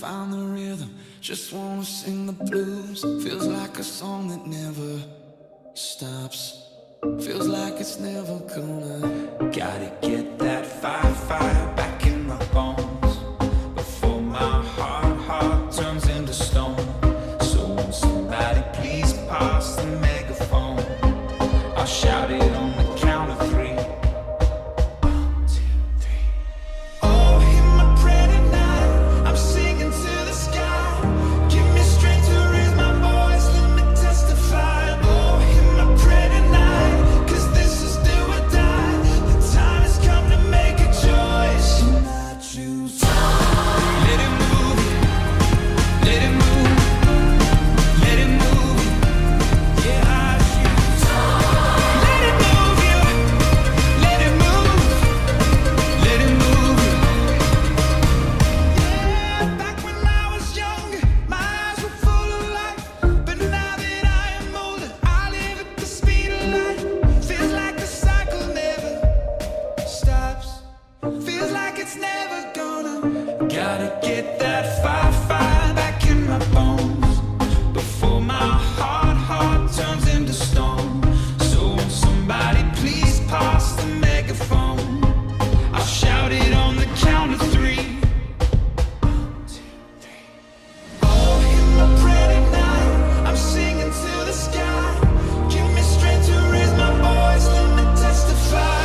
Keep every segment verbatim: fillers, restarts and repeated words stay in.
find the rhythm, just wanna sing the blues. Feels like a song that never stops. Feels like it's never gonna. Gotta get that fire, fire back in my bones before my heart, heart turns into stone. So won't somebody please pass the megaphone? I'll shout it on the count of three. Gotta get that fire, fire back in my bones before my heart, heart turns into stone. So won't somebody please pass the megaphone? I'll shout it on the count of three. One, two, three. Oh, in my pretty night, I'm singing to the sky. Give me strength to raise my voice, let me testify.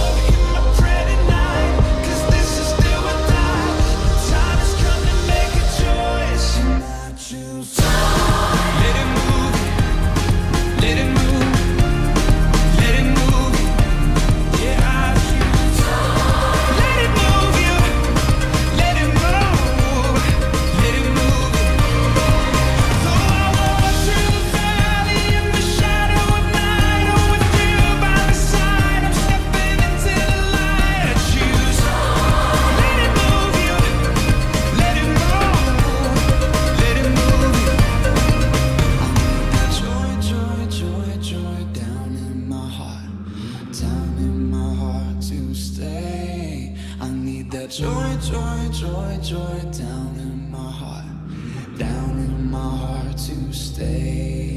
Joy, joy, joy, joy down in my heart, down in my heart to stay.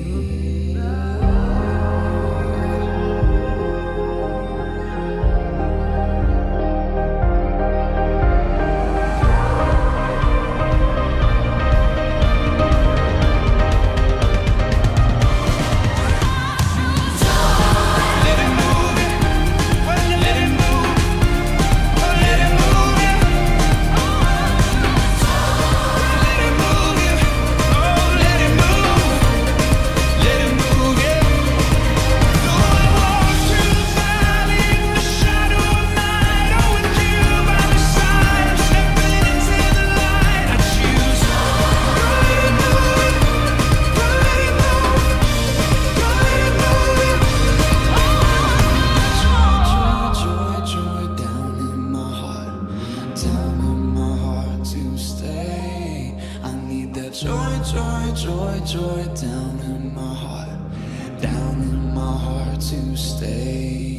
Joy, joy, joy, joy down in my heart, down in my heart to stay.